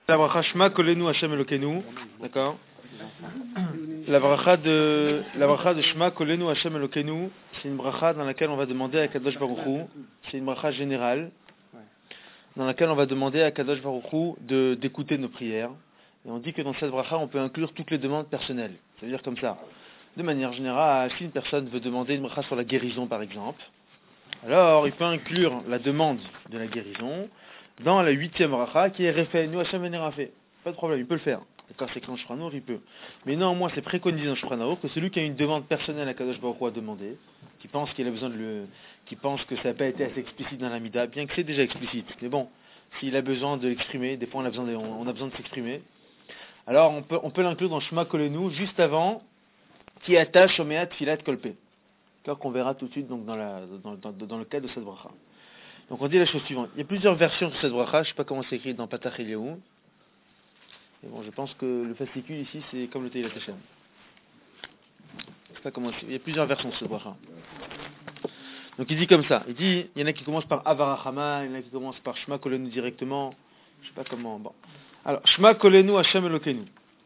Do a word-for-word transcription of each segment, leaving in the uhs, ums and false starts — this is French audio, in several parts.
La bracha Shema Kolenu Hashem Elokeinu, d'accord. La bracha de la bracha de Shema Kolenu Hashem Elokeinu, c'est une bracha dans laquelle on va demander à Kadosh Baruch Hu, c'est une bracha générale, dans laquelle on va demander à Kadosh Baruch Hu de d'écouter nos prières. Et on dit que dans cette bracha, on peut inclure toutes les demandes personnelles. Ça veut dire comme ça. De manière générale, si une personne veut demander une bracha sur la guérison, par exemple, alors il peut inclure la demande de la guérison dans la huitième bracha qui est Refeinu Hashem Venerafé. Pas de problème, il peut le faire. D'accord, c'est que dans Shulchan Aruch, il peut. Mais néanmoins, c'est préconisé dans Shulchan Aruch que celui qui a une demande personnelle à Kadosh Baruch Hu à demander, qui pense qu'il a besoin de le, qui pense que ça n'a pas été assez explicite dans la Mida, bien que c'est déjà explicite. Mais bon, s'il a besoin de l'exprimer, des fois on a besoin de, on a besoin de s'exprimer. Alors on peut, on peut l'inclure dans Shema Kolenu juste avant qui attache Omeat Filat Kolpe. D'accord, qu'on verra tout de suite donc dans la, dans, dans, dans le cas de cette bracha. Donc on dit la chose suivante. Il y a plusieurs versions de cette bracha. Je ne sais pas comment c'est écrit dans Patach Eliyahu. Mais bon, je pense que le fascicule ici, c'est comme le Teilat Hashem. Je sais pas comment c'est. Il y a plusieurs versions de cette bracha. Donc il dit comme ça. Il dit, il y en a qui commencent par Avarachama, il y en a qui commencent par Shema Kolenu directement. Je ne sais pas comment. Bon. Alors, Shema Kolenu Hashem Elokeinu.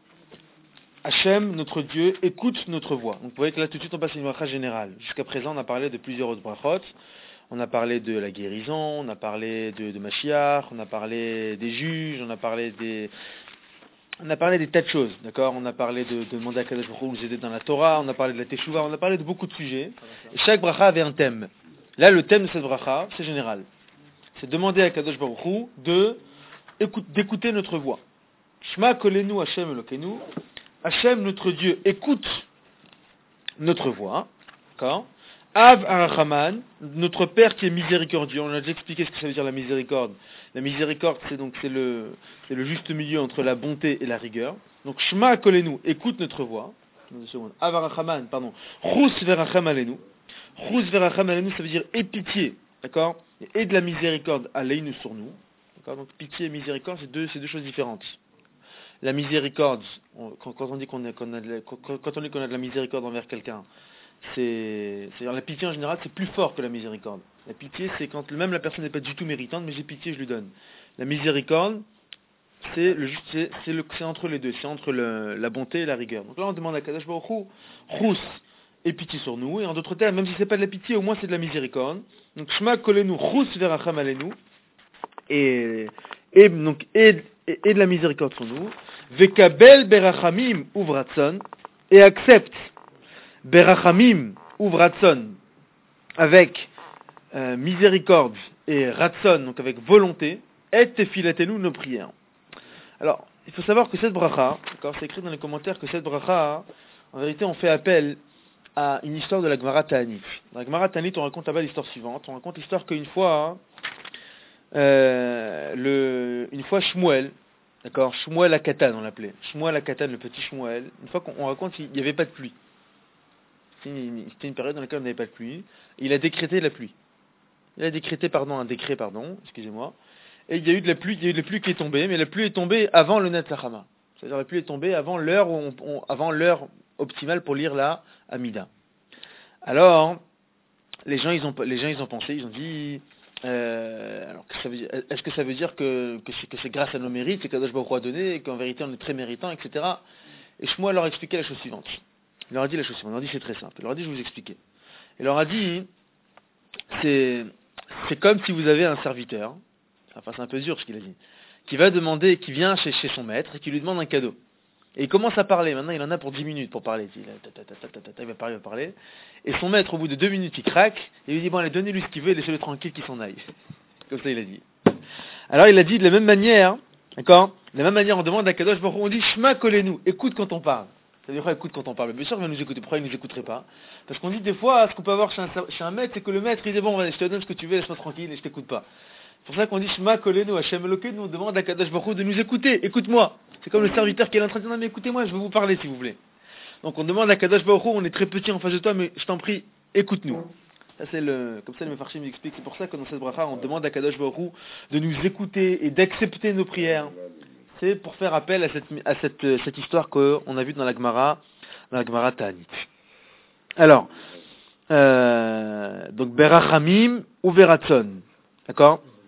Hashem, notre Dieu, écoute notre voix. Donc vous voyez que là tout de suite on passe à une bracha générale. Jusqu'à présent on a parlé de plusieurs autres brachot. On a parlé de la guérison, on a parlé de, de Mashiach, on a parlé des juges, on a parlé des... On a parlé des tas de choses, d'accord. On a parlé de, de demander à Kadosh Baruch Hu de nous aider dans la Torah, on a parlé de la Teshuvah, on a parlé de beaucoup de sujets. Et chaque bracha avait un thème. Là le thème de cette bracha, c'est général. C'est demander à Kadosh Baruch Hu de, d'écouter notre voix. Shema Kolenu Hashem Elokeinu. Hashem, notre Dieu, écoute notre voix, d'accord. Av Arachaman, notre Père qui est miséricordieux. On a déjà expliqué ce que ça veut dire la miséricorde. La miséricorde, c'est donc c'est le c'est le juste milieu entre la bonté et la rigueur. Donc Shema Kolenu, écoute notre voix. Av Arachaman, pardon. Chus veracham alenu. Chus veracham alenu, ça veut dire aie pitié, d'accord. Et de la miséricorde aleinu sur nous, d'accord. Donc pitié et miséricorde, c'est deux c'est deux choses différentes. La miséricorde, quand, quand on dit qu'on a, qu'on a de la, quand, quand on dit qu'on a de la miséricorde envers quelqu'un, c'est, c'est-à-dire la pitié en général, c'est plus fort que la miséricorde. La pitié, c'est quand même la personne n'est pas du tout méritante, mais j'ai pitié, je lui donne. La miséricorde, c'est, le, c'est, c'est, le, c'est entre les deux, c'est entre le, la bonté et la rigueur. Donc là, on demande à Kadosh Baruch Hu, Chus, et pitié sur nous. Et en d'autres termes, même si c'est pas de la pitié, au moins c'est de la miséricorde. Donc Shema Kolenu, Chus veracham alenu. Et, et donc et, et, et de la miséricorde sur nous. Vekabel berachamim uvratson, et accepte berachamim uvratson avec euh, miséricorde et ratson, donc avec volonté, et tefilatenu, nos prières. Alors, il faut savoir que cette bracha, d'accord, c'est écrit dans les commentaires que cette bracha, en vérité, on fait appel à une histoire de la Gemara Ta'anit. Dans la Gemara Ta'anit, on raconte là-bas l'histoire suivante. On raconte l'histoire qu'une fois, euh, le, une fois Shmuel, d'accord, Shmuel Akatan on l'appelait. Shmuel Akatan, le petit Shmuel. Une fois qu'on raconte, il n'y avait pas de pluie. C'était une, c'était une période dans laquelle on n'avait pas de pluie. Il a décrété la pluie. Il a décrété, pardon, un décret, pardon, excusez-moi. Et il y a eu de la pluie, il y a eu de la pluie qui est tombée, mais la pluie est tombée avant le Netzachama. C'est-à-dire la pluie est tombée avant l'heure où on, on, avant l'heure optimale pour lire la Amida. Alors, les gens, ils ont, les gens, ils ont pensé, ils ont dit. Euh, alors, que ça veut dire, est-ce que ça veut dire que, que, c'est, que c'est grâce à nos mérites, c'est Kadosh Baruch Hu a donné, et qu'en vérité on est très méritant, et cetera. Et Shmuel leur a expliqué la chose suivante. Il leur a dit la chose suivante. Il leur a dit c'est très simple. Il leur a dit je vais vous expliquer. Il leur a dit c'est, c'est comme si vous avez un serviteur, enfin c'est un peu dur ce qu'il a dit, qui va demander, qui vient chez, chez son maître et qui lui demande un cadeau. Et il commence à parler. Maintenant il en a pour dix minutes pour parler. Il, il va parler, il va parler. Et son maître, au bout de deux minutes, il craque et il lui dit bon allez, donnez-lui ce qu'il veut et laissez-le tranquille qu'il s'en aille. Comme ça il a dit. Alors il a dit de la même manière, d'accord, de la même manière on demande à Kadosh Baruch Hu, on dit Shema Kolenu, écoute quand on parle. Ça veut dire écoute quand on parle. Bien sûr il va nous écouter. Pourquoi il ne nous écouterait pas? Parce qu'on dit des fois, ce qu'on peut avoir chez un, chez un maître, c'est que le maître il dit bon allez, je te donne ce que tu veux, laisse-moi tranquille et je t'écoute pas. C'est pour ça qu'on dit Shema Kolenu, Hashem Elokeinu, on demande à Kadosh Baruch Hu de nous écouter, écoute-moi. C'est comme le serviteur qui est en train de dire non mais écoutez-moi, je veux vous parler si vous voulez. Donc on demande à Kadosh Baruch Hu, on est très petit en face de toi, mais je t'en prie, écoute-nous. Ça c'est le, comme ça le Mefarshim m'explique. C'est pour ça que dans cette bracha, on demande à Kadosh Baruch Hu de nous écouter et d'accepter nos prières. C'est pour faire appel à cette, à cette, cette histoire qu'on a vue dans la Gemara, dans la Gemara Ta'anit. Alors, euh, donc berachamim ou veratson, d'accord.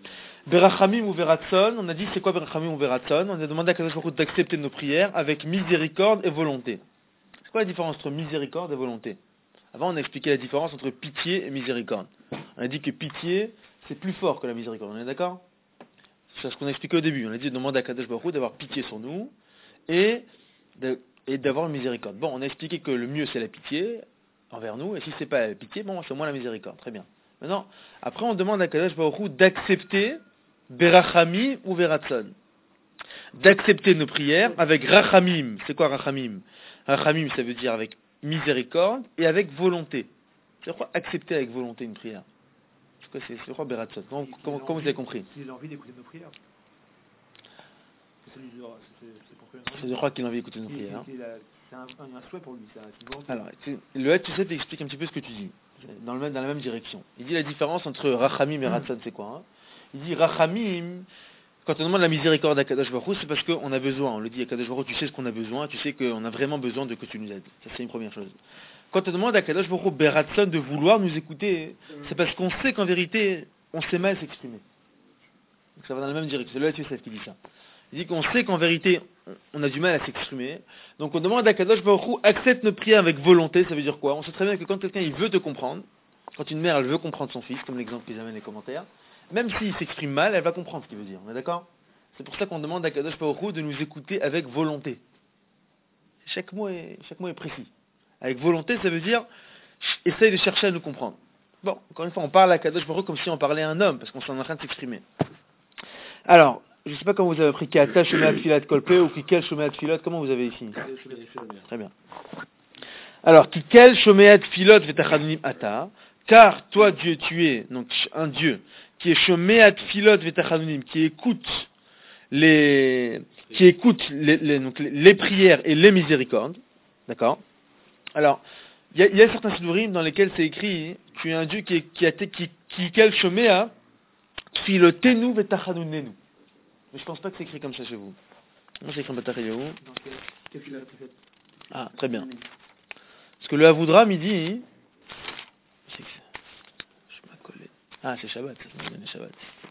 Berachamim ou Veratson, on a dit c'est quoi Berachamim ou Veratson? On a demandé à Kadosh Baruch Hu d'accepter nos prières avec miséricorde et volonté. C'est quoi la différence entre miséricorde et volonté? Avant, on a expliqué la différence entre pitié et miséricorde. On a dit que pitié, c'est plus fort que la miséricorde. On est d'accord? C'est ce qu'on a expliqué au début. On a dit de demander à Kadosh Baruch Hu d'avoir pitié sur nous et, de, et d'avoir miséricorde. Bon, on a expliqué que le mieux c'est la pitié envers nous, et si c'est pas la pitié, bon, c'est au moins la miséricorde. Très bien. Maintenant, après, on demande à Kadosh Baruch Hu d'accepter Berachami ou Veratson. D'accepter nos prières avec Rachamim. C'est quoi Rachamim? Rachamim, ça veut dire avec miséricorde et avec volonté. C'est quoi accepter avec volonté une prière? C'est quoi, c'est, c'est quoi Beratson? Comment, comment, comment vous avez compris? Il a envie d'écouter nos prières. C'est, c'est, c'est, c'est je crois qu'il a envie d'écouter nos prières. C'est, c'est, c'est un, un souhait pour lui. C'est un, Alors, le H, tu sais, t'expliques un petit peu ce que tu dis. Dans, le même, dans la même direction. Il dit la différence entre Rachamim et Ratson, c'est quoi hein? Il dit Rachamim, quand on demande la miséricorde à Kadosh Baruch Hu, c'est parce qu'on a besoin. On le dit à Kadosh Baruch Hu, tu sais ce qu'on a besoin, tu sais qu'on a vraiment besoin de que tu nous aides. Ça, c'est une première chose. Quand on demande à Kadosh Baruch Hu Beratson de vouloir nous écouter, c'est parce qu'on sait qu'en vérité, on sait mal s'exprimer. Donc ça va dans la même direction. C'est le H qui dit ça. Il dit qu'on sait qu'en vérité, on a du mal à s'exprimer. Donc on demande à Kadosh Baruch Hu, accepte nos prières avec volonté. Ça veut dire quoi? On sait très bien que quand quelqu'un il veut te comprendre, quand une mère elle veut comprendre son fils, comme l'exemple qu'ils amènent les commentaires, même s'il s'exprime mal, elle va comprendre ce qu'il veut dire. On est d'accord? C'est pour ça qu'on demande à Kadosh Baruch Hu de nous écouter avec volonté. Chaque mot est, chaque mot est précis. Avec volonté, ça veut dire essaye de chercher à nous comprendre. Bon, encore une fois, on parle à Kadosh Baruch Hu comme si on parlait à un homme, parce qu'on est en train de s'exprimer. Alors, je ne sais pas comment vous avez appris Kata Shomeat Filat Kolpe ou Kikel Shomeat Filot, comment vous avez ici? Très bien. Alors, Kikel Shomeat Filot Vetachanunim Ata, car toi Dieu tu es, donc un Dieu, qui est Shomeat Filot Vetachanunim, qui écoute les, qui écoute les, les, donc les, les prières et les miséricordes, d'accord? Alors, il y, y a certains sidourim dans lesquels c'est écrit, tu es un Dieu qui, est, qui a été, qui, qui, quel Shomea, Filotenu Vetachanunenu. Mais je pense pas que c'est écrit comme ça chez vous. Moi, c'est écrit en Batachayahu. Ah, très bien. Parce que le Avoudram, il dit... C'est que... Je m'ai collé. Ah, c'est Shabbat. C'est Shabbat.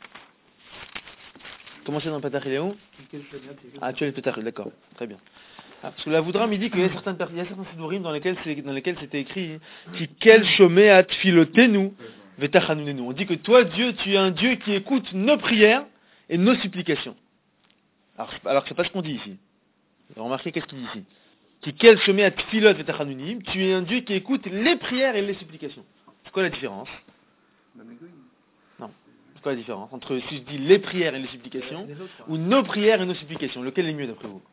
Comment c'est dans le Batachayahu? Ah, tu as le Batachayahu, d'accord. Très bien. Ah, parce que le Avoudram, il dit qu'il y a certaines il y a certains sidourim dans lesquels c'est, dans lesquels c'était écrit qui quel Shomeat Filotenu Vetachanunenu. On dit que toi, Dieu, tu es un Dieu qui écoute nos prières et nos supplications. Alors, alors c'est pas ce qu'on dit ici. Vous avez remarqué qu'est-ce qu'il dit ici? Qui quel chemin à tfilot vetachanunim, tu es un Dieu qui écoute les prières et les supplications. C'est quoi la différence? Non. C'est quoi la différence entre si je dis les prières et les supplications ou nos prières et nos supplications? Lequel est mieux d'après vous?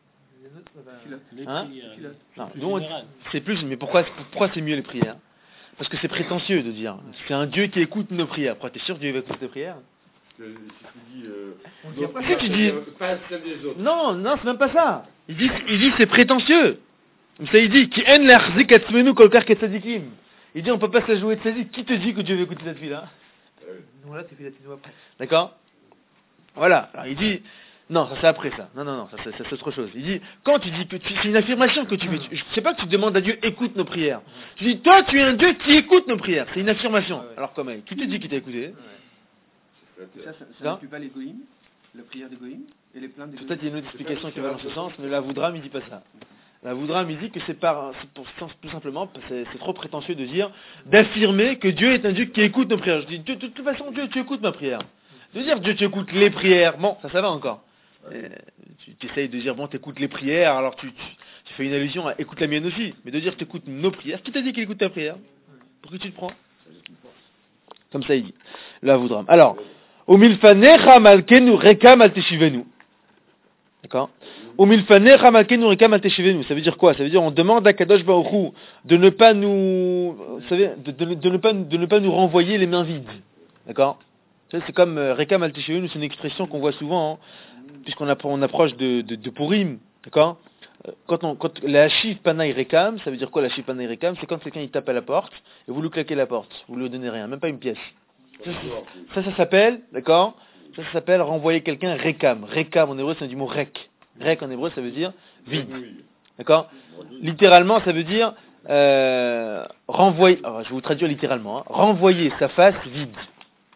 Hein? Non, donc, c'est plus, mais pourquoi, pourquoi c'est mieux les prières? Parce que c'est prétentieux de dire c'est un Dieu qui écoute nos prières. Pourquoi t'es sûr que Dieu va écouter tes prières? Si tu dis, euh, si tu dis, pas celle des autres. Non, non, c'est même pas ça. Il dit, il dit c'est prétentieux. Ça, il dit, qui en l'achzik atzmenu kolkar ketzadikim. Il dit, on peut pas se la jouer de tzadik. Qui te dit que Dieu va écouter cette fille-là? Non, là, c'est fait après. D'accord? Voilà. Alors, il dit, non, ça c'est après ça. Non, non, non, ça c'est, ça, c'est autre chose. Il dit, quand tu dis que tu, c'est une affirmation que tu fais. Je sais pas que tu demandes à Dieu, écoute nos prières. Tu dis, toi, tu es un Dieu qui écoute nos prières. C'est une affirmation. Alors, comment? Qui te dit qu'il t'a écouté? Ça, ça, ça n'inclut pas l'égoïme, la prière d'égoïme et les plaintes d'égoïme. Peut-être qu'il y a une autre explication qui va dans ce sens, mais la Voudram, il dit pas ça. La Voudram, il dit que c'est par, c'est pour, tout simplement, c'est, c'est trop prétentieux de dire, d'affirmer que Dieu est un Dieu qui écoute nos prières. Je dis, de, de toute façon, Dieu, tu écoutes ma prière. De dire, Dieu, tu écoutes les prières, bon, ça, ça va encore. Et, tu, tu essayes de dire, bon, tu écoutes les prières, alors tu, tu, tu fais une allusion à écoute la mienne aussi. Mais de dire, tu écoutes nos prières, qui t'a dit qu'il écoute ta prière? Pour que tu te prends? Comme ça, il dit. La Voudram. Alors, Umilfanecha malkenu rekam al teshivenu. D'accord? Umilfanecha malkenu rekam al teshivenu. Ça veut dire quoi? Ça veut dire on demande à Kadosh Baruch Hu de ne pas nous, vous savez, de, de, de, ne pas, de ne pas nous renvoyer les mains vides. D'accord? C'est comme euh, rekam al teshivenu, c'est une expression qu'on voit souvent, hein, puisqu'on appro- on approche de, de, de Purim. D'accord? Quand on, quand la Hashiv Panaï Rekam, ça veut dire quoi la Hashiv Panaï Rekam? C'est quand quelqu'un il tape à la porte et vous lui claquez la porte, vous lui donnez rien, même pas une pièce. Ça, ça, ça s'appelle, d'accord? Ça, ça s'appelle renvoyer quelqu'un Rekam. Rekam en hébreu, c'est du mot rek. Rek en hébreu, ça veut dire vide. D'accord? Littéralement, ça veut dire euh, renvoyer. Alors, je vais vous traduire littéralement. Hein, renvoyer sa face vide.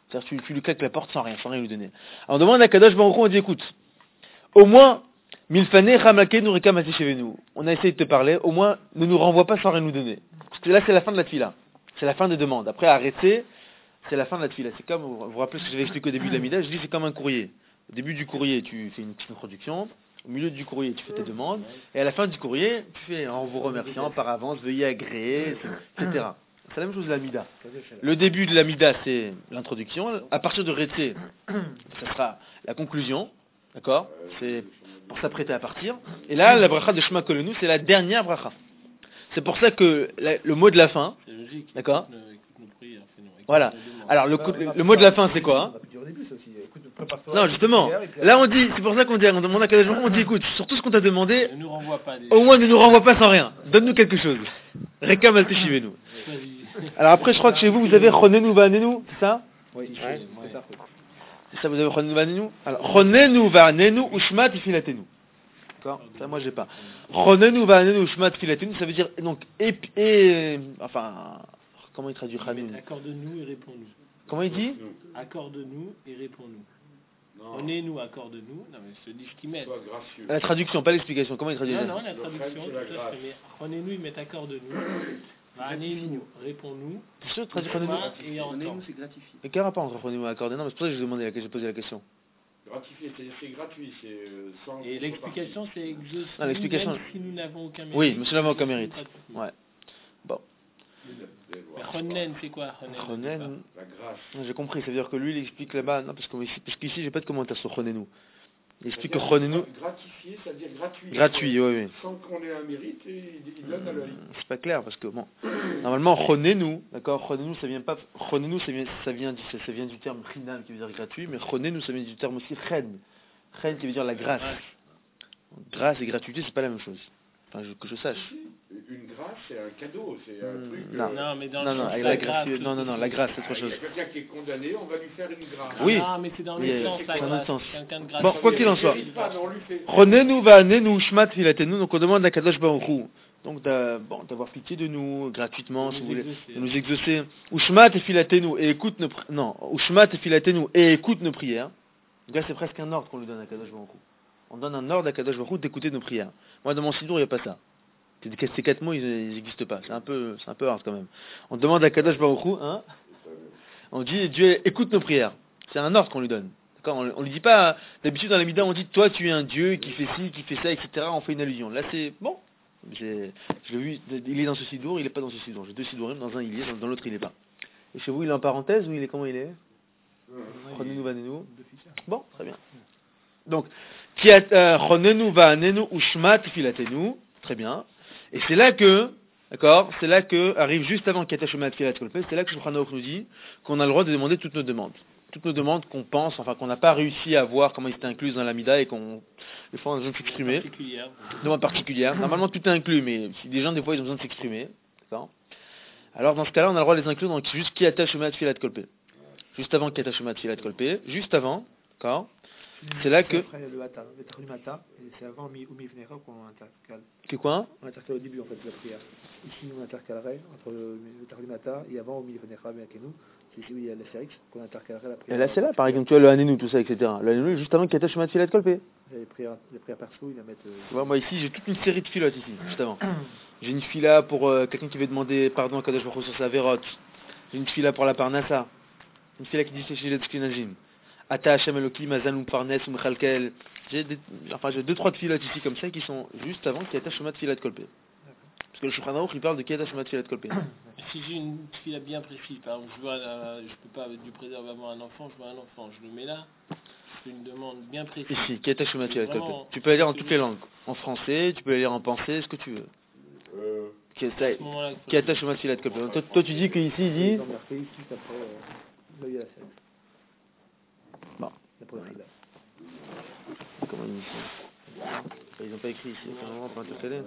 C'est-à-dire tu, tu lui claques la porte sans rien, sans rien lui donner. Alors on demande à Kadosh Baruch Hu, on dit écoute, au moins, Milfane Ramake Nurika Matishevenu. On a essayé de te parler, au moins ne nous renvoie pas sans rien nous donner. Parce que là c'est la fin de la tefila. C'est la fin des demandes. Après arrêter, c'est la fin de la tefila. C'est comme, vous vous rappelez ce que j'avais expliqué au début de la Mida, je dis c'est comme un courrier. Au début du courrier, tu fais une petite introduction. Au milieu du courrier, tu fais tes demandes. Et à la fin du courrier, tu fais en vous remerciant par avance, veuillez agréer, et cetera. C'est la même chose de la Mida. Le début de la Mida, c'est l'introduction. À partir de Rété, ça sera la conclusion. D'accord? C'est pour s'apprêter à partir. Et là, la bracha de Shema Kolenu, c'est la dernière bracha. C'est pour ça que la, le mot de la fin. C'est logique. D'accord? Écoute nos- écoute nos prières, fais-nous- écoute Voilà. nos demandes. Alors, le, coup- le, le mot de la fin, c'est quoi? hein On a pu dire au début, ça aussi. Écoute, prépare-toi. Non, justement. Là, on dit, c'est pour ça qu'on dit, on demande à Kadosh Baruch Hu, on dit, écoute, sur tout ce qu'on t'a demandé, Ne nous renvoie pas des. au moins ne nous renvoie pas sans rien. Donne-nous quelque chose. Rekam al teshivenu. Choisis. Alors après, je crois que chez vous, vous avez Chonenu Vanenu, c'est ça? Oui, Ouais. c'est ça. C'est ça, vous avez Chonenu Vanenu? Alors, Chonenu Vanenu Ushma Tifilatenu. D'accord? Ça, moi, j'ai pas. Chonenu Vanenu Ushma Tifilatenu, ça veut dire, donc, et, et, enfin, comment il traduit Chanoun? Accorde-nous et réponds-nous. Comment il dit? Accorde-nous et réponds-nous. Non, Honnez-nous, accorde-nous. Non, mais je te dis ce qu'ils mettent. sois gracieux. La traduction, pas l'explication. Comment il traduit Non, ça? non, la traduction, c'est tout la à fait. grâce. Mais honnez-nous, ils mettent accorde-nous. Honnez-nous, réponds-nous. C'est sûr, traduit Chonenu? Moi, et On est entends. nous, c'est gratifié. Et quel rapport entre Chonenu et accordé? Non, mais c'est pour ça que j'ai demandé, que j'ai posé la question. Gratifié, c'est-à-dire c'est gratuit, c'est euh, sans. Et l'explication, c'est exhaustive, Ah, l'explication- même si nous n'avons aucun mérite. Oui, mais si nous n'avons aucun mérite. Pas de souci. Ouais. Bon. Mais Chonen, c'est quoi Chonen? Chonen, La grâce. j'ai compris, ça veut dire que lui il explique là-bas, non, parce que ici, parce qu'ici j'ai pas de commentaire sur Chonenu. Il explique que Chonenu, Gratifié, c'est-à-dire gratuit. gratuit, oui, oui. Sans qu'on ait un mérite, et il il donne à l'œil. C'est pas clair, parce que bon, normalement Chonenu, d'accord, Chonenu ça vient pas, Chonenu ça vient, ça vient, du, ça vient du terme Chinam qui veut dire gratuit, mais Chonenu ça vient du terme aussi Chen, Chen qui veut dire la grâce. Grâce et gratuité c'est pas la même chose, enfin je- que je sache. Une grâce, c'est un cadeau, c'est un Hmm, truc. non. euh, Non, mais dans Non, le non, sens avec de la grâce, grâce, non, non, non, la grâce c'est ah, autre il y chose. a quelqu'un qui est condamné, on va lui faire une grâce. Oui. Non, mais c'est dans Mais, le sens, c'est la dans un grâce. autre sens. Quelqu'un de grâce. Bon, quoi qu'il en soit. Il mérite pas, mais on lui fait. Chonenu vanenu shmat filatenu, donc on demande à Kadosh Baruch Hu, donc d'a- bon, d'avoir pitié de nous gratuitement, si vous voulez, de nous exaucer. Ushmat et filatenu et écoute nos pri- non, Ushmat et filatenu et écoute nos prières. Donc là c'est presque un ordre qu'on lui donne à Kadosh Baruch Hu. On donne un ordre à Kadosh Baruch Hu d'écouter nos prières. Moi dans mon sidour il n'y a pas ça. Ces ces quatre mots ils n'existent pas. C'est un peu, c'est un peu hard quand même. On demande à Kadosh Baruch Hu, hein, on dit Dieu écoute nos prières. C'est un ordre qu'on lui donne. D'accord, on, on lui dit pas, d'habitude dans la Mida on dit toi tu es un Dieu qui fait ci, qui fait ça, et cetera. On fait une allusion. Là c'est bon. J'ai, je l'ai vu, il est dans ce sidour, il est pas dans ce sidour. J'ai deux sidourim, dans un il y est, dans, dans l'autre il est pas. Et chez vous il est en parenthèse ou il est comment il est? Chonenu vanenu. Bon, très bien. Donc, qui a Chonenu vanenu ushmat filatenu, très bien. Et c'est là que, d'accord, c'est là que arrive juste avant Kiata Shema Tfilat Kolpé, c'est là que Shulchan Aruch nous dit qu'on a le droit de demander toutes nos demandes. Toutes nos demandes qu'on pense, enfin qu'on n'a pas réussi à voir comment ils étaient incluses dans la Mida et qu'on, des fois on a besoin de s'exprimer. Particulière. Demande particulière. Normalement tout est inclus, mais si des gens des fois ils ont besoin de s'exprimer, d'accord. Alors dans ce cas-là, on a le droit de les inclure dans juste Kiata Shema Tfilat Kolpé. Juste avant Kiata Shema Tfilat Kolpé, juste avant, d'accord. C'est là que- Après le Hata, le Trimata, et c'est avant Mi- Oumi Venera qu'on intercale. Que quoi? On intercale au début en fait de la prière. Ici on intercalerait entre le le Trimata et avant Oumi Venera Beakenu. C'est ici où il y a l'Astérix qu'on intercalerait la Et prière. là c'est là, par exemple, tu vois le Hanenu, tout ça, et cetera. Le Hanenu, juste avant Kiata Shema Tfilat Kolpé. Les prières, les prières perso, ils la mettent. euh, Tu vois, moi ici j'ai toute une série de filotes ici, juste avant. J'ai une fila pour euh, quelqu'un qui veut demander pardon à Kadosh Baruch Hu sur sa vérote. J'ai une fila pour la parnassa. Une fila qui dit c'est chez les Tzkinajim. Ata Hashem Elokim, Azan Umparnes, Umchalkel. J'ai des, enfin j'ai deux trois filotes ici comme ça qui sont juste avant Kiata Shema Tfilat Kolpé. Parce que le Shulchan Aruch il parle de Kiata Shema Tfilat Kolpé. Si j'ai une fille bien précise, par exemple, je vois, euh, je peux pas avec du préservatif un enfant, je vois un enfant, je le mets là, c'est une demande bien précise. Ici, Kiata Shema Tfilat Kolpé. Vraiment, Tu peux la lire en c'est toutes les langues. En français, tu peux la lire en pensée, ce que tu veux. Euh, Kiata À ce moment-là, il faut- Kiata Shema Tfilat Kolpé. Toi, toi tu dis qu'ici il dit. Ils ont marqué ici après euh, l'œil à la scène. Bon. La première fila. Comment ils disent ça? Ils n'ont pas écrit ici, c'est un moment pour intercaler.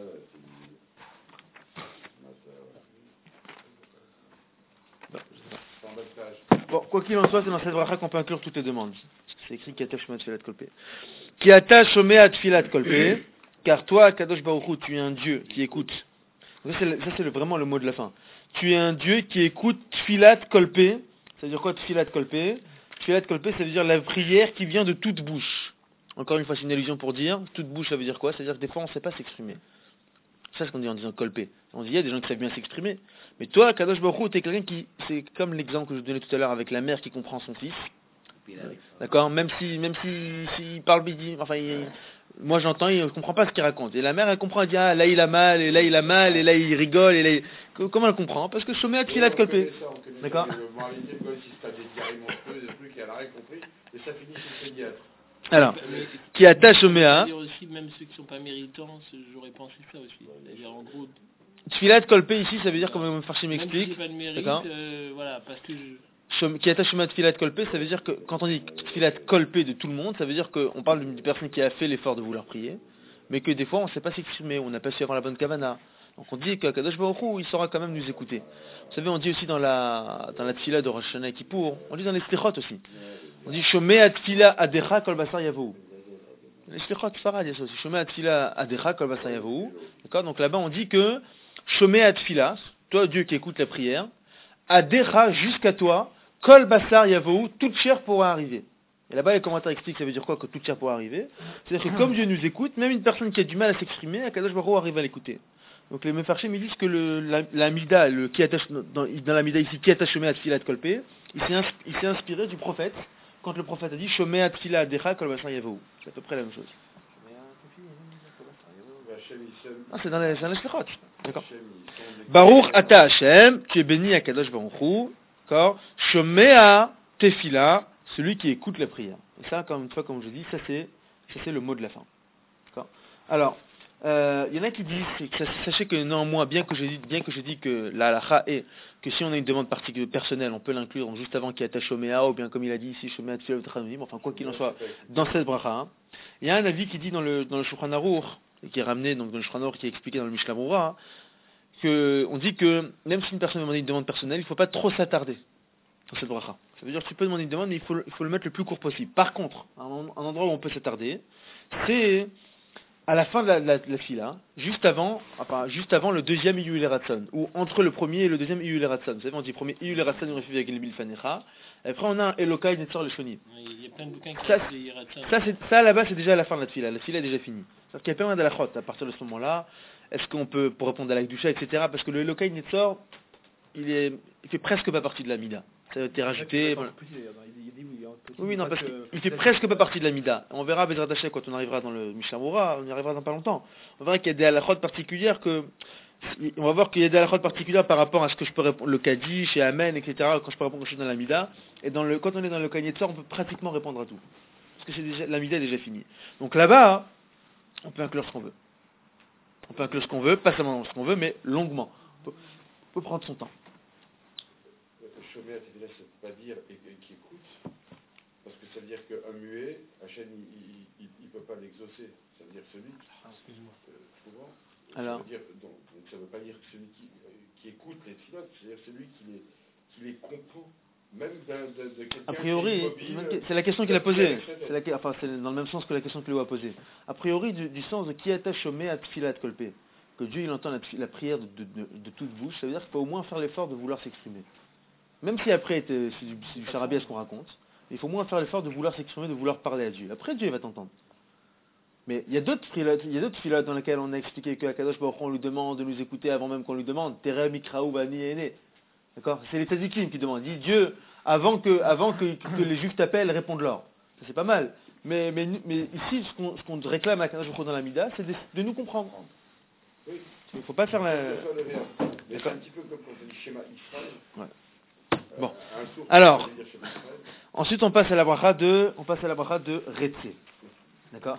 Bon, quoi qu'il en soit, c'est dans cette bracha qu'on peut inclure toutes les demandes. C'est écrit Kiata Shema Tfilat Kolpé. Kiata Shomea Tfilat Kolpé, car toi, Kadosh Baruch Hu, tu es un Dieu qui écoute. Donc ça, c'est, le- ça, c'est le- vraiment le mot de la fin. Tu es un Dieu qui écoute Tfilat Kolpé. Ça veut dire quoi Tfilat Kolpé? Tfilat kolpé, ça veut dire la prière qui vient de toute bouche. Encore une fois, c'est une allusion pour dire, toute bouche, ça veut dire quoi? Ça veut dire que des fois, on ne sait pas s'exprimer. Ça, c'est ce qu'on dit en disant kolpé. On dit, il y a des gens qui savent bien s'exprimer. Mais toi, Kadosh Baruch Hu, t'es quelqu'un qui, c'est comme l'exemple que je donnais tout à l'heure avec la mère qui comprend son fils. D'accord? Même si, même si, s'il parle, il dit, enfin, il, moi j'entends, il ne comprend pas ce qu'il raconte. Et la mère, elle comprend, elle dit, ah, là il a mal, et là il a mal, et là il rigole, et là il... Comment elle comprend? Parce que Shoméa Tfilat kolpé. D'accord? Alors, qui attache Shoméa. aussi, même ceux qui ne sont pas méritants, j'aurais pensé ça aussi. C'est-à-dire, en gros, Tfilat kolpé ici, ça veut dire, comme Farshim m'explique. Même si pas de mérite, euh, voilà, parce que je... Qui attache Shoméa Tfilat kolpé, ça veut dire que quand on dit Tfilat kolpé de tout le monde, ça veut dire qu'on parle d'une personne qui a fait l'effort de vouloir prier, mais que des fois on ne sait pas s'exprimer, on n'a pas su avoir la bonne kavana. Donc on dit que Kadosh Baruch Hu, il saura quand même nous écouter. Vous savez, on dit aussi dans la dans la Tfila de Rosh Hashanah et Kippour, on dit dans les Slichot aussi. On dit Shoméa Tfila adecha kol basar yavou. Les Slichot Farad, il y a ça aussi. Shoméa Tfila adecha kol basar yavou. D'accord? Donc là-bas on dit que Shoméa Tfila, toi Dieu qui écoute la prière, adecha jusqu'à toi, kol basar yavou, toute chair pourra arriver. Et là-bas les commentaires expliquent ça veut dire quoi que toute chair pourra arriver. C'est-à-dire que comme Dieu nous écoute, même une personne qui a du mal à s'exprimer, Kadosh Baruch Hu arrive à l'écouter. Donc les Mefarshim ils disent que le, la, la mida, le qui attache dans, dans la mida ici, qui attache Shoméa Tfilat kolpé, il s'est, insp, il s'est inspiré du prophète quand le prophète a dit Shoméa Tfilat adecha kol basar yavou. C'est à peu près la même chose. Ah, c'est dans les Slichot. D'accord. Baruch ata Hashem, tu es béni à Kadosh Baruch Hu, d'accord. Shoméa Tefila, celui qui écoute la prière. Et ça, comme une fois, comme je dis, ça c'est, ça c'est le mot de la fin. D'accord. Alors. Il euh, y en a qui disent, sachez que néanmoins, bien que j'ai dit, bien que j'ai dit que la halakha est que si on a une demande particulière personnelle, on peut l'inclure donc juste avant qu'il y ait Shoméa, ou bien comme il a dit ici, Shoméa Tfilat V'Tchanunim, enfin quoi qu'il en soit, dans cette bracha. Hein. Il y a un avis qui dit dans le dans le Shulchan Aruch, et qui est ramené donc dans le Shulchan Aruch, qui est expliqué dans le Mishnah Berurah, hein, que on dit que même si une personne demande une demande personnelle, il ne faut pas trop s'attarder dans cette bracha. Ça veut dire que tu peux demander une demande, mais il faut il faut le mettre le plus court possible. Par contre, un, un endroit où on peut s'attarder, c'est à la fin de la, la, la fila, juste avant, enfin, juste avant le deuxième Iyul Ratson, ou entre le premier et le deuxième Iyul Ratson. Vous savez, on dit premier Iyul Ratson, on refuse avec le Bilfanecha. Après, on a un Elokai Netzor le Shoni. Il y a plein de bouquins qui ça, disent ça, c'est, ça, là-bas, c'est déjà à la fin de la fila. La fila est déjà finie. C'est-à-dire qu'il y a plein d'alachot à partir de ce moment-là. Est-ce qu'on peut, pour répondre à la Gdusha, et cetera. Parce que le Elokai Netzor, il est, il fait presque pas partie de la Mida. Ça a été rajouté. Voilà. Oui, non, parce qu'il fait presque pas partie de la Mida. On verra Bezrat Hashem quand on arrivera dans le Mishnah Berurah, on y arrivera dans pas longtemps. On verra qu'il y a des halachot particulières que, on va voir qu'il y a des halachot particulières par rapport à ce que je peux répondre, le Kaddish et Amen, et cetera, quand je peux répondre aux choses dans la Mida. Et dans le, quand on est dans le Kagnetzor, on peut pratiquement répondre à tout. Parce que c'est déjà, la Mida est déjà finie. Donc là-bas, on peut inclure ce qu'on veut. On peut inclure ce qu'on veut, pas seulement ce qu'on veut, mais longuement. On peut, on peut prendre son temps. Shoméa Tfilat, ça ne veut pas dire et, et qui écoute, parce que ça veut dire qu'un muet, Hachem, il ne peut pas l'exaucer. Ça veut dire celui qui. Ah, excuse-moi. Euh, souvent. Alors. Ça veut dire, donc, donc ça ne veut pas dire celui qui, euh, qui écoute les tfilotes, c'est-à-dire celui qui les, qui les comprend. Même de, de, de quelqu'un. A priori, qui est mobile, c'est la question qu'il a posée. C'est, la, enfin, c'est dans le même sens que la question que Léo a posée. A priori, du, du sens de qui attache Shoméa Tfilat kolpé, que Dieu il entend la, la prière de, de, de, de toute bouche, ça veut dire qu'il faut au moins faire l'effort de vouloir s'exprimer. Même si après c'est du, c'est du charabia ce qu'on raconte, il faut au moins faire l'effort de vouloir s'exprimer, de vouloir parler à Dieu. Après Dieu il va t'entendre. Mais il y a d'autres filotes, il y a d'autres filotes dans lesquelles on a expliqué que Akadosh Baruch Hu, on lui demande de nous écouter avant même qu'on lui demande. Tere mikraou bani ene. D'accord? C'est les tzadikim qui demandent. Il dit Dieu, avant que, avant que, que les juifs t'appellent, réponde-leur. Ça c'est pas mal. Mais, mais, mais ici, ce qu'on, ce qu'on réclame à Akadosh Baruch Hu dans la Mida, c'est de, de nous comprendre. Oui. Il ne faut pas faire la. Mais c'est un petit peu comme quand on dit schéma Israël. Ouais. Bon, alors, ensuite on passe à la bracha de, on passe à la bracha de Retsé, d'accord?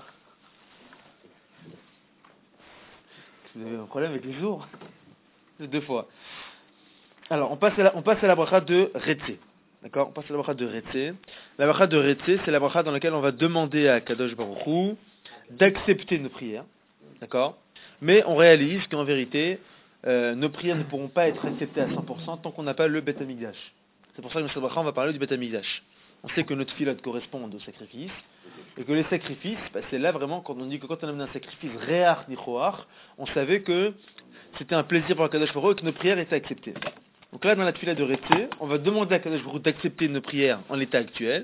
Vous avez un problème avec les jours? Deux fois. Alors, on passe à la, on passe à la bracha de Retsé, d'accord? On passe à la bracha de Retsé. La bracha de Retsé, c'est la bracha dans laquelle on va demander à Kadosh Baruch Hu d'accepter nos prières, d'accord? Mais on réalise qu'en vérité, euh, nos prières ne pourront pas être acceptées à cent pour cent tant qu'on n'a pas le Beth Amikdash. C'est pour ça que dans cette bracha, on va parler du Beth Amikdash. On sait que notre filote correspond aux sacrifices, et que les sacrifices, bah, c'est là vraiment, quand on dit que quand on amène un sacrifice, Réach Nichoach, on savait que c'était un plaisir pour Akadosh Baruch Hu et que nos prières étaient acceptées. Donc là, dans la tefila de Retsé, on va demander à Akadosh Baruch Hu d'accepter nos prières en l'état actuel,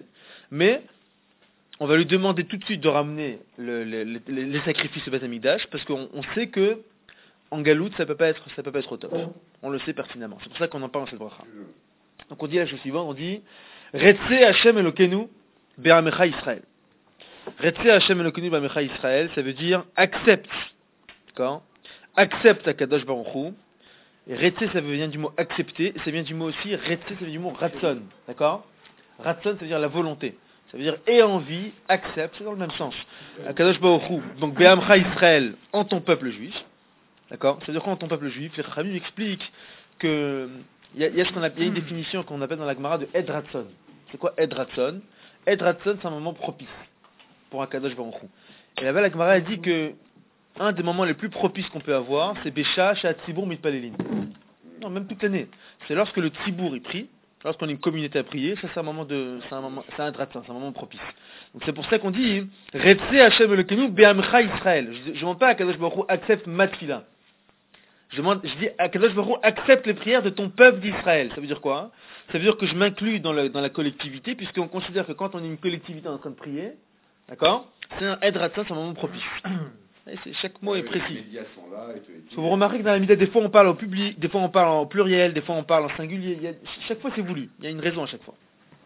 Mais on va lui demander tout de suite de ramener le, le, le, les sacrifices au Beth Amikdash, parce qu'on on sait que en galoute, ça peut pas être, ça peut pas être au top. On le sait pertinemment. C'est pour ça qu'on en parle dans cette bracha. Donc on dit la chose suivante, on dit Retse Hashem Elokeinu Be'amecha Israël. Retse Hashem Elokeinu Be'amecha Israël, ça veut dire accepte. D'accord? Accepte Akadosh Baruch Hu. Et Retse, ça vient du mot accepter, et ça vient du mot aussi Retse, ça vient du mot Ratson. D'accord? Ratson, ça veut dire la volonté. Ça veut dire et envie, accepte, c'est dans le même sens. Akadosh Baruch Hu, donc Be'amcha Israël, en ton peuple juif. D'accord? Ça veut dire quoi en ton peuple juif? Les Chachamim expliquent que il y, y, y a une définition qu'on appelle dans la Gemara de Ed Ratson. C'est quoi Ed Ratson? Ed Ratson, c'est un moment propice pour Akadosh Baruch Hu. Et là-bas, la Gemara a dit que un des moments les plus propices qu'on peut avoir, c'est Bécha, Shat Tzibour, Mitpalelin. Non, même toute l'année. C'est lorsque le Tzibour est pris. Lorsqu'on a une communauté à prier, ça c'est un moment de, c'est un moment, c'est un dratin, c'est un moment propice. Donc c'est pour ça qu'on dit, Retse Hashem Elokeinu Be'amcha Israël. Je ne demande pas à Kadosh Baruch Hu accepte ma tefila. Je demande, je dis à Kadosh Baruch Hu accepte les prières de ton peuple d'Israël. Ça veut dire quoi? Ça veut dire que je m'inclus dans, le, dans la collectivité, puisqu'on considère que quand on est une collectivité en train de prier, d'accord, c'est un dratin, c'est un moment propice. Et c'est, chaque mot est précis. Il faut vous remarquer que dans la Mida, des fois on parle au public, des fois on parle en pluriel, des fois on parle en singulier. Il y a, chaque fois c'est voulu. Il y a une raison à chaque fois.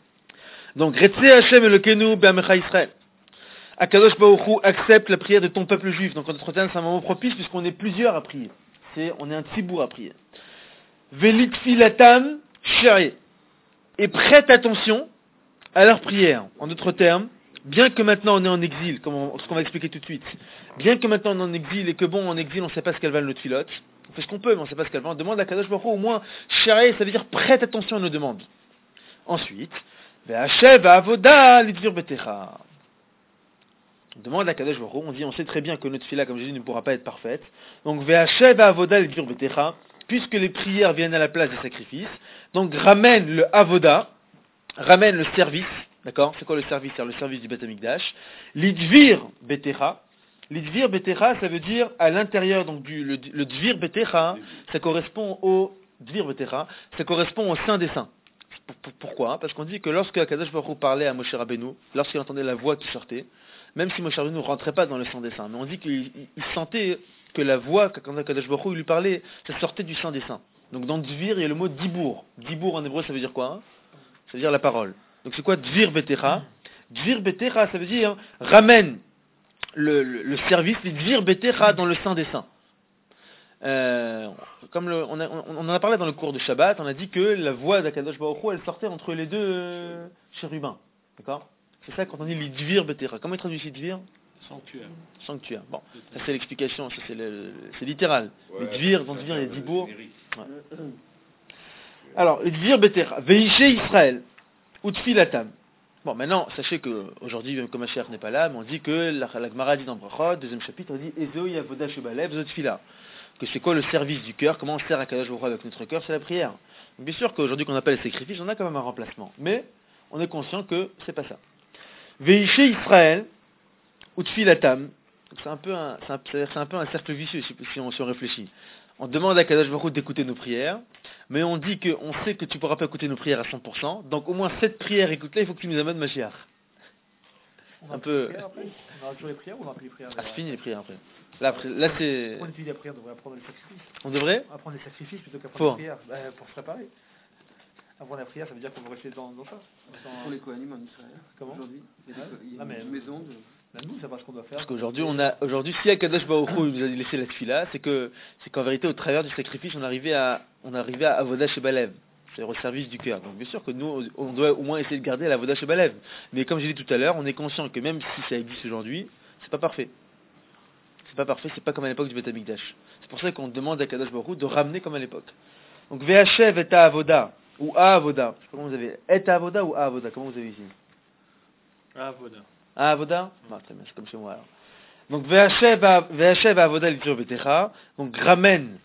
Donc, Retse Hashem Elokeinu Be'amecha Israël. Akadosh Baruch Hu accepte la prière de ton peuple juif. Donc, en notre terme, c'est un moment propice puisqu'on est plusieurs à prier. C'est, on est un tzibour à prier. Velit filatam shari. Et prête attention à leur prière. En d'autres termes, bien que maintenant on est en exil, comme on, ce qu'on va expliquer tout de suite, bien que maintenant on est en exil et que bon, en exil on ne sait pas ce qu'elles valent nos filotes, on fait ce qu'on peut, mais on ne sait pas ce qu'elles valent, on demande à Kadosh Baruch Hu au moins, shari, ça veut dire prête attention à nos demandes. Ensuite, ve'ashev avoda lidvir betecha. On demande à Kadosh Baruch Hu, on dit, on sait très bien que notre fila, comme j'ai dit, ne pourra pas être parfaite, donc ve'ashev avoda lidvir betecha, puisque les prières viennent à la place des sacrifices, donc ramène le avoda, ramène le service. D'accord? C'est quoi le service? C'est le service du Beth Amikdash. L'idvir betecha. L'idvir betecha, ça veut dire à l'intérieur, donc du, le, le dvir betecha, ça correspond au dvir betecha, ça correspond au Saint des Saints. Pourquoi? Parce qu'on dit que lorsque Akadosh Baruch Hu parlait à Moshe Rabbeinu, lorsqu'il entendait la voix qui sortait, même si Moshe Rabbeinu ne rentrait pas dans le Saint des Saints, mais on dit qu'il il sentait que la voix, quand Akadosh Baruch Hu lui parlait, ça sortait du Saint des Saints. Donc dans dvir, il y a le mot dibour. Dibour en hébreu, ça veut dire quoi? Ça veut dire la parole. Donc c'est quoi Dvir Betecha? Dvir Betecha, ça veut dire ramène le, le, le service, les Dvir Betecha dans le Saint des Saints. Euh, comme le, on, a, on en a parlé dans le cours de Shabbat, on a dit que la voix d'Akadosh Baruch Hu, elle sortait entre les deux euh, chérubins. D'accord? C'est ça quand on dit les Dvir Betecha. Comment il traduit ici Dvir? Sanctuaire. Sanctuaire. Bon, ça c'est l'explication, ça c'est, le, c'est littéral. Ouais, les Dvir, dans Dvir il y a Dibour. Ouais. Alors, les Dvir Betecha. Veishe Israël. Utfilatam. Bon, maintenant, sachez qu'aujourd'hui, comme Mashiach n'est pas là, mais on dit que la, la Gemara dit dans Brachot, deuxième chapitre, on dit Ezo Yavoda Shebalev Zotfila. Que c'est quoi le service du cœur? Comment on sert à Kadosh Baruch Hu avec notre cœur? C'est la prière. Donc, bien sûr qu'aujourd'hui qu'on appelle les sacrifices, on a quand même un remplacement. Mais on est conscient que c'est pas ça. Veishe Israël Utfilatam. C'est un peu un, c'est un, c'est un peu un cercle vicieux si, si, on, si on réfléchit. On demande à Kadosh Baruch Hu d'écouter nos prières, mais on dit qu'on sait que tu ne pourras pas écouter nos prières à cent pour cent, donc au moins sept prières écoute-les, il faut que tu nous amènes Mashiach. On a un peu... les après on a toujours les prières ou on a pris les prières? Ah, c'est fini les prières après. Là, après, là c'est... On étudie la prière, on devrait apprendre les sacrifices. On devrait apprendre les sacrifices plutôt qu'apprendre les prières, ben, pour se préparer. Apprendre la prière, ça veut dire qu'on va rester dans, dans ça. Dans... Pour les Kohanim en Israël. Comment? Aujourd'hui, il y a, des, il y a ah, mais, une maison de... Là, nous, c'est pas ce qu'on doit faire. Parce qu'aujourd'hui, on a, aujourd'hui, si Akadosh Baruch Hu nous a laissé la tefila, c'est que, c'est qu'en vérité, au travers du sacrifice, on arrivait à, on arrivait à Avoda Shebalev, c'est-à-dire au service du cœur. Donc, bien sûr que nous, on doit au moins essayer de garder la Avoda Shebalev. Mais comme j'ai dit tout à l'heure, on est conscient que même si ça existe aujourd'hui, c'est pas parfait. C'est pas parfait, c'est pas comme à l'époque du Beth Amikdash. C'est pour ça qu'on demande à Akadosh Baruch Hu de ramener comme à l'époque. Donc, Ve'ashev et Avoda, ou A Avoda. Je sais pas comment vous avez, et Avoda ou A Avoda, comment vous avez ici? Avoda. Ah, Avoda? Non, très bien, c'est comme chez moi alors. Donc, Ve'ashev Avoda l'idvir betecha, donc ramène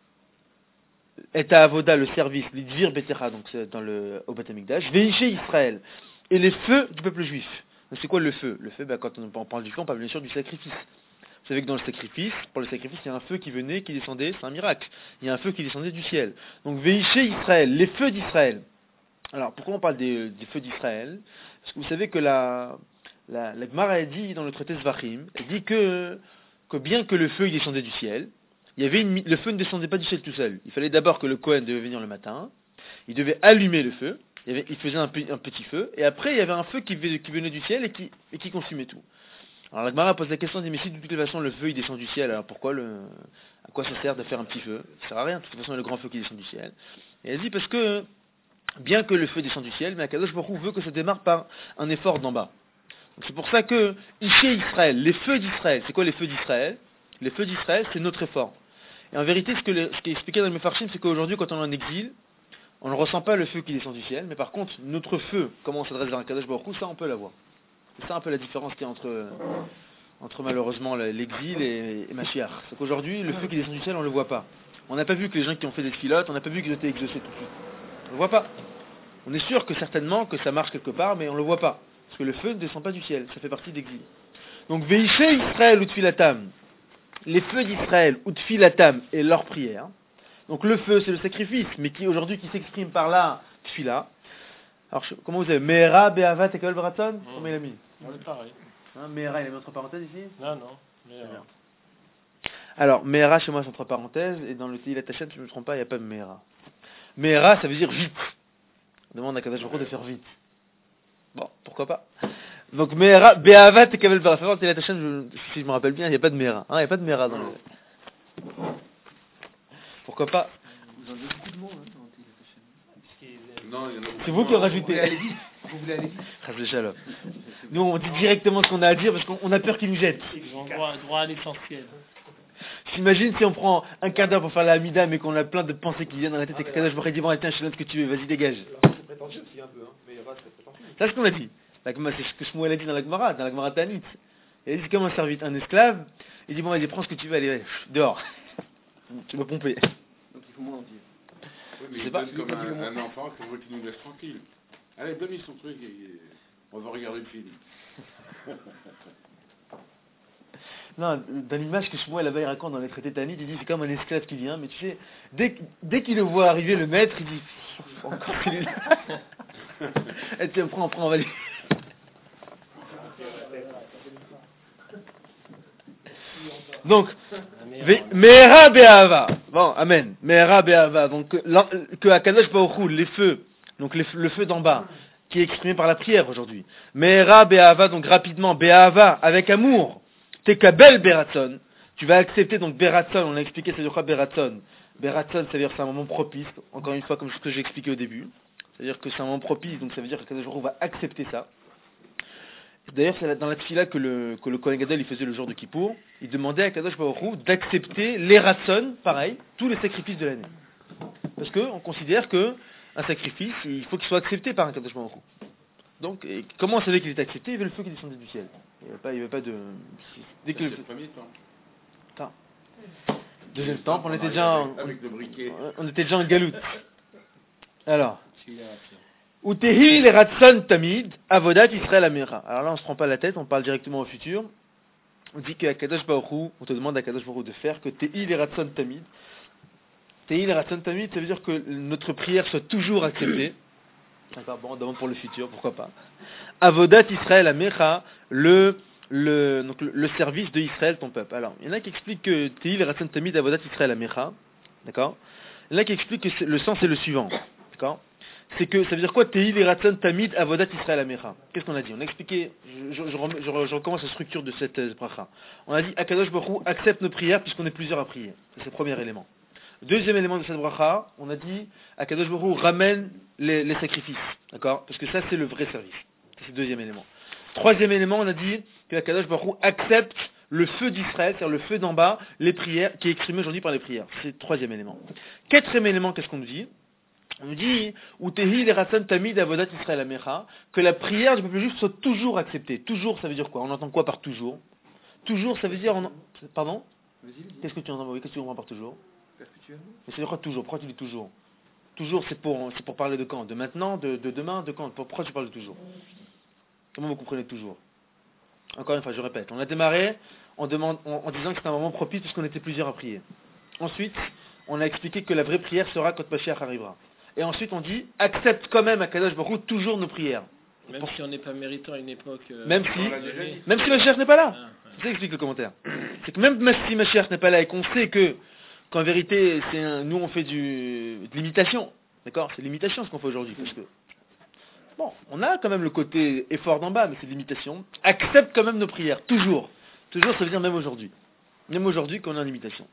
et à Avoda le service, l'idvir betecha, donc c'est dans le, au Beth Amikdash, Veishe Israël, et les feux du peuple juif. Donc, c'est quoi le feu? Le feu, ben, quand on parle du feu, on parle bien sûr du sacrifice. Vous savez que dans le sacrifice, pour le sacrifice, il y a un feu qui venait, qui descendait, c'est un miracle. Il y a un feu qui descendait du ciel. Donc, Veishe Israël, les feux d'Israël. Alors, pourquoi on parle des, des feux d'Israël? Parce que vous savez que la, la, la Gemara a dit dans le traité Zvachim, elle dit que, que bien que le feu il descendait du ciel, il y avait une, le feu ne descendait pas du ciel tout seul. Il fallait d'abord que le Kohen devait venir le matin, il devait allumer le feu, il, y avait, il faisait un, un petit feu, et après il y avait un feu qui, qui venait du ciel et qui, et qui consumait tout. Alors la Gemara pose la question, dit mais si de toute façon le feu il descend du ciel, alors pourquoi le, à quoi ça sert de faire un petit feu? Ça sert à rien, de toute façon il y a le grand feu qui descend du ciel. Et elle dit parce que bien que le feu descend du ciel, mais Akadosh Baruch Hu veut que ça démarre par un effort d'en bas. Donc c'est pour ça que, ici Israël, les feux d'Israël, c'est quoi les feux d'Israël? Les feux d'Israël, c'est notre effort. Et en vérité, ce, que le, ce qui est expliqué dans le Mefarshim, c'est qu'aujourd'hui, quand on est en exil, on ne ressent pas le feu qui descend du ciel, mais par contre, notre feu, comment on s'adresse vers Akadosh Baruch Hu, ça on peut l'avoir. C'est ça un peu la différence qu'il y a entre, entre malheureusement l'exil et, et Mashiach. C'est qu'aujourd'hui, le feu qui descend du ciel, on ne le voit pas. On n'a pas vu que les gens qui ont fait des filotes, on n'a pas vu qu'ils ont été exaucés tout de suite. On ne le voit pas. On est sûr que certainement que ça marche quelque part, mais on ne le voit pas. Parce que le feu ne descend pas du ciel, ça fait partie d'exil. Donc, Veïché Israël ou Tfilatam, les feux d'Israël ou Tfilatam et leur prière. Donc le feu, c'est le sacrifice, mais qui aujourd'hui qui s'exprime par là, Tfila. Alors, je, comment vous avez Mehera, Be'avat et Kabel Baraton mmh. Comment il a mis? C'est pareil. Hein, Mehera, il a mis entre parenthèses ici? Non, non. Mehera. Alors, Mehera, chez moi, c'est entre parenthèses, et dans le Tehillat Hashem, si je ne me trompe pas, il n'y a pas de Mehera. Mehera, ça veut dire vite. On demande à Kadosh Baruch Hu de faire vite. Bon, pourquoi pas. Donc, Mehera, Be'avat et Kabel Baraton, Tehillat Hashem, si je me rappelle bien, il n'y a pas de Mehera. Hein, il n'y a pas de Mehera dans le... Pourquoi pas? Vous en avez beaucoup de mots, hein, dans Tehillat Hashem. Non, il y en a beaucoup. C'est vous qui en rajoutez. Vous voulez aller vite? Vous voulez aller vite? Nous, on dit directement ce qu'on a à dire parce qu'on a peur qu'ils nous jettent. Ils ont droit, droit à l'essentiel. J'imagine si on prend un quart d'heure pour faire la Hamida, mais qu'on a plein de pensées qui viennent dans la tête et que Kadosh Baruch Hu dit bon, tiens, je te donne ce que tu veux, vas-y, dégage. C'est prétentieux aussi un peu, hein. Mais c'est prétentieux. C'est ce qu'on a dit. C'est ce que Shmuel a dit dans la Gemara, dans la Gemara Tanit. Il a dit comment servir un esclave. Il dit bon, vas-y, prends ce que tu veux, allez, allez dehors. Tu vas pomper. Donc il faut moins en dire. Oui, mais il donne comme un, un enfant qui veut qu'il nous laisse tranquille. Allez, donne-lui son truc et on va regarder le film. Non, dans l'image que Shmuel là-bas il raconte dans les traités Tanit, il dit c'est comme un esclave qui vient, mais tu sais, dès, dès qu'il le voit arriver le maître, il dit encore celui-là. Et tiens, prends, prends, vas-y. Donc, Mehera Be'ava. Bon, amen. Mehera Be'ava. Donc, que à Kadosh Baruch Hu, les feux, donc les, le feu d'en bas, qui est exprimé par la prière aujourd'hui. Mehera Be'ava, donc rapidement, Be'ava, avec amour. Tekabel Beratzon. Tu vas accepter, donc Beratzon, on a expliqué, c'est de quoi Beratzon. Beratzon, ça veut dire que c'est un moment propice, encore une fois, comme ce que j'ai expliqué au début. C'est-à-dire que c'est un moment propice, donc ça veut dire que Kadosh Baruch Hu va accepter ça. D'ailleurs, c'est dans la tfila que le, que le Kohen Gadol il faisait le jour de Kippour. Il demandait à Kadosh Baruch Hu d'accepter les ratzon, pareil, tous les sacrifices de l'année. Parce qu'on considère qu'un sacrifice, il faut qu'il soit accepté par un Kadosh Baruch Hu. Donc, et comment on savait qu'il était accepté? Il y avait le feu qui descendait du ciel. Il n'y avait pas, il y avait pas de... Dès que le... C'est le premier temps. Attends. Deuxième temps, on était déjà en... Avec le briquet. On était déjà en galoute. Alors... Utehi le Ratson Tamid, Avodat Israël Amira. Alors là, on ne se prend pas la tête, on parle directement au futur. On dit qu'à Kadosh Baruch Hu, on te demande à Kadosh Baruch Hu de faire que Tehi le Ratson Tamid. Tehi le Ratson Tamid, ça veut dire que notre prière soit toujours acceptée. D'accord, bon, on demande pour le futur, pourquoi pas. Avodat Israël Amira, le, le, donc le, le service de Israël, ton peuple. Alors, il y en a qui expliquent que Tehi le Ratson Tamid, Avodat Israël Amira. D'accord. Il y en a qui expliquent que le sens est le suivant. D'accord. C'est que, ça veut dire quoi? Tehi le Ratson Tamid Avodat Israël Amecha. Qu'est-ce qu'on a dit? On a expliqué, je, je, je, je, je recommence la structure de cette euh, bracha. On a dit, Akadosh Baruch Hu accepte nos prières puisqu'on est plusieurs à prier. C'est le premier élément. Deuxième élément de cette bracha, on a dit, Akadosh Baruch Hu ramène les, les sacrifices. D'accord? Parce que ça, c'est le vrai service. C'est le deuxième élément. Troisième élément, on a dit que Akadosh Baruch Hu accepte le feu d'Israël, c'est-à-dire le feu d'en bas, les prières, qui est exprimé aujourd'hui par les prières. C'est le troisième élément. Quatrième élément, qu'est-ce qu'on nous dit? On nous dit, Utehi le Ratson Tamid Avodat Israël Amecha, que la prière du peuple juif soit toujours acceptée. Toujours, ça veut dire quoi? On entend quoi par toujours? Toujours, ça veut dire... On... Pardon? Qu'est-ce que tu entends? Oui, qu'est-ce que tu entends par toujours? Mais ça veut dire quoi toujours? Pourquoi tu dis toujours? Toujours, c'est pour, c'est pour parler de quand? De maintenant? De, de demain? De quand? Pourquoi tu parles de toujours? Comment vous comprenez toujours? Encore une fois, je répète. On a démarré en, demande, en, en disant que c'était un moment propice puisqu'on était plusieurs à prier. Ensuite, on a expliqué que la vraie prière sera quand Mashiach arrivera. et ensuite on dit accepte quand même à Kadosh Baruch Hu toujours nos prières. Même si on n'est pas méritant à une époque. Euh, même si, donnée. même si Mashiach n'est pas là. Ah, ouais. C'est ça qu'explique le commentaire. C'est que même si Mashiach n'est pas là et qu'on sait que, qu'en vérité, c'est un, nous on fait du, de l'imitation. D'accord? C'est l'imitation ce qu'on fait aujourd'hui. Parce que, bon, on a quand même le côté effort d'en bas, mais c'est de l'imitation. Accepte quand même nos prières. Toujours. Toujours, ça veut dire même aujourd'hui. Même aujourd'hui qu'on est en imitation.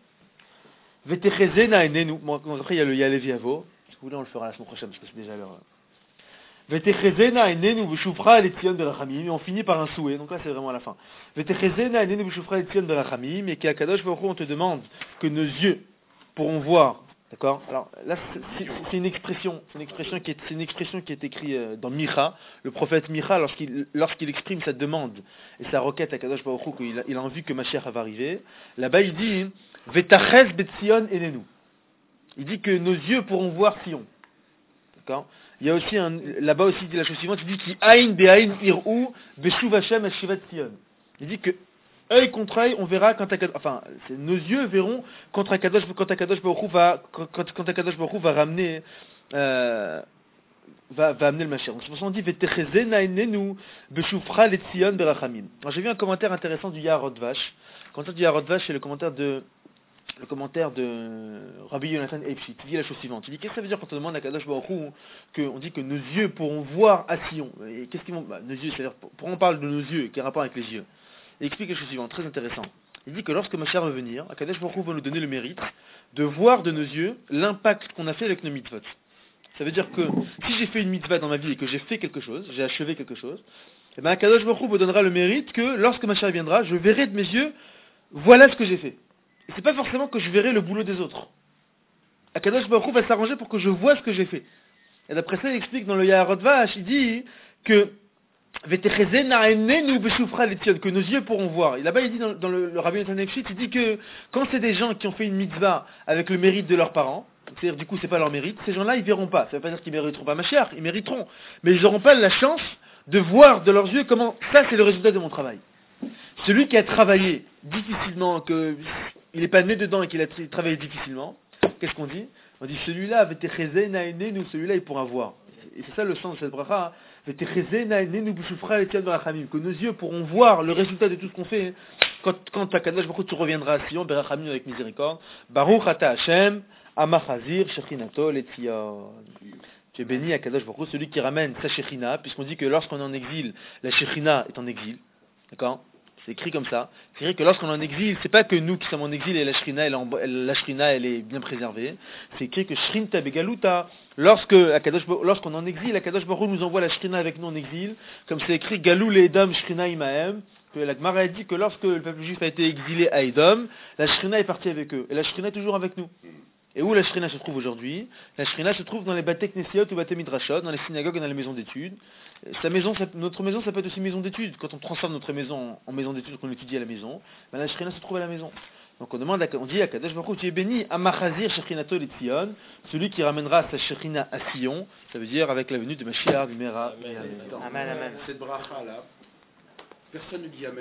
Vetechezena enenu. Bon, après il y a le Yalevi Avo. Si vous voulez, on le fera la semaine prochaine parce que c'est déjà l'heure. Vetechezena enenu b'shufra l'etzion berachamim. Et on finit par un souhait. Donc là, c'est vraiment à la fin. Vetechezena enenu b'shufra l'etzion berachamim. Et qu'à Kadosh Baruch Hu, on te demande que nos yeux pourront voir. D'accord? Alors là, c'est, c'est une expression, c'est une expression qui est, c'est une expression qui est écrite dans Micha, le prophète Micha, lorsqu'il, lorsqu'il exprime sa demande et sa requête à Kadosh Baruch Hu, qu'il a, il a envie que Mashiach va arriver. Là-bas, il dit Vetachez betzion enenu. Il dit que nos yeux pourront voir Sion. D'accord? Il y a aussi un, là-bas aussi il dit la chose suivante, il dit ki aïn de aïn irou beshuv Hashem eshivat Sion. Il dit que œil contre œil, on verra quand Akadosh, enfin, c'est, nos yeux verront quand Akadosh, quand Akadosh Baruch Hu va, quand, quand Akadosh Baruch Hu va ramener, euh, va, va amener le Mashiach. Donc c'est pour ça qu'on dit Vetechezena enenu beshufra l'etzion berachamim. Alors j'ai vu un commentaire intéressant du Yaharot Vash. Le commentaire du Yaharot Vash, c'est le commentaire de le commentaire de Rabbi Yonatan Eifshit. Il dit la chose suivante. Il dit qu'est-ce que ça veut dire quand on demande à Kadosh Baruch Hu qu'on dit que nos yeux pourront voir à Sion. Et qu'est-ce qu'ils vont, bah, nos yeux, c'est-à-dire pourquoi on parle de nos yeux, qui a rapport avec les yeux. Il explique quelque chose suivant, très intéressant. Il dit que lorsque Mashiach va venir, Kadosh Baruch Hu va nous donner le mérite de voir de nos yeux l'impact qu'on a fait avec nos mitzvot. Ça veut dire que si j'ai fait une mitzvah dans ma vie et que j'ai fait quelque chose, j'ai achevé quelque chose, et bien Kadosh Baruch Hu me donnera le mérite que lorsque Mashiach viendra, je verrai de mes yeux, voilà ce que j'ai fait. Et c'est pas forcément que je verrai le boulot des autres. Kadosh Baruch Hu va s'arranger pour que je vois ce que j'ai fait. Et d'après ça, il explique dans le Yaharot Vash, il dit que que nos yeux pourront voir. Et là-bas, il dit dans, dans le, le Rabbi Yonatan Eifshit, il dit que quand c'est des gens qui ont fait une mitzvah avec le mérite de leurs parents, c'est-à-dire du coup c'est pas leur mérite, ces gens-là ils verront pas. Ça veut pas dire qu'ils mériteront pas Mashiach, ils mériteront, mais ils n'auront pas la chance de voir de leurs yeux comment ça c'est le résultat de mon travail. Celui qui a travaillé difficilement, que il n'est pas né dedans et qu'il a tra- travaillé difficilement, qu'est-ce qu'on dit? On dit celui-là, nous celui-là il pourra voir. Et c'est ça le sens de cette bracha. Que nos yeux pourront voir le résultat de tout ce qu'on fait. Quand, quand à Kadosh Baruch Hu tu reviendras à Sion, Berachamim avec miséricorde. Baruch ata Hashem, Amachazir, Shechinato, Letzion. Tu es béni à Kadosh Baruch Hu, celui qui ramène sa Shechina, puisqu'on dit que lorsqu'on est en exil, la Shechina est en exil. D'accord? C'est écrit comme ça. C'est vrai que lorsqu'on est en exil, c'est pas que nous qui sommes en exil et la Shrina, elle, en, elle, la Shrina, elle est bien préservée. C'est écrit que Shrinta Begaluta, lorsque, lorsqu'on est en exil, Akadosh Baruch Hu nous envoie la Shrina avec nous en exil, comme c'est écrit Galou le Edom Shrina Imahem, que la Gemara a dit que lorsque le peuple juif a été exilé à Edom, la Shrina est partie avec eux. Et la Shrina est toujours avec nous. Et où la Shrina se trouve aujourd'hui? La Shrina se trouve dans les Batek Nesiot ou Batek Midrashot, dans les synagogues et dans les maisons d'études. Sa maison, ça, notre maison, ça peut être aussi maison d'études. Quand on transforme notre maison en, en maison d'études, qu'on étudie à la maison, ben la Shrina se trouve à la maison. Donc on demande, à, on dit à Kadosh Baruch Hu, tu es béni, Amachazir Shechinato Letzion, celui qui ramènera sa Shechina à Sion, ça veut dire avec la venue de Mashiach, du Mera. Amen, amen, amen. Cette bracha là, personne ne dit amen.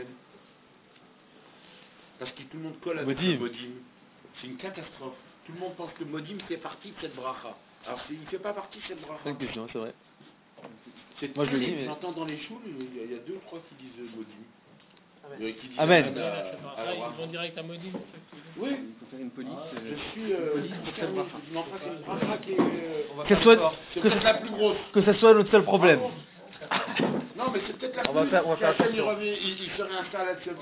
Parce que tout le monde colle avec le modim. C'est une catastrophe. Tout le monde pense que modim fait partie de cette bracha. Alors il ne fait pas partie de cette bracha. C'est une question, c'est vrai. C'est Moi je le dis, mais... J'entends dans les choules, il y a deux ou trois qui disent modim. Amen. Qui disent Amen. Amen. À, à, ils vont direct à modim. Oui, il faut faire une police. Ah, je suis euh, police pour cette bracha. Je m'en fasse une bracha qui est... Euh, que soit, c'est que peut-être la plus grosse. Que ce soit notre seul problème. Non, mais c'est peut-être la plus grosse. On va faire, on va faire il, il se réinstalle là-dessus.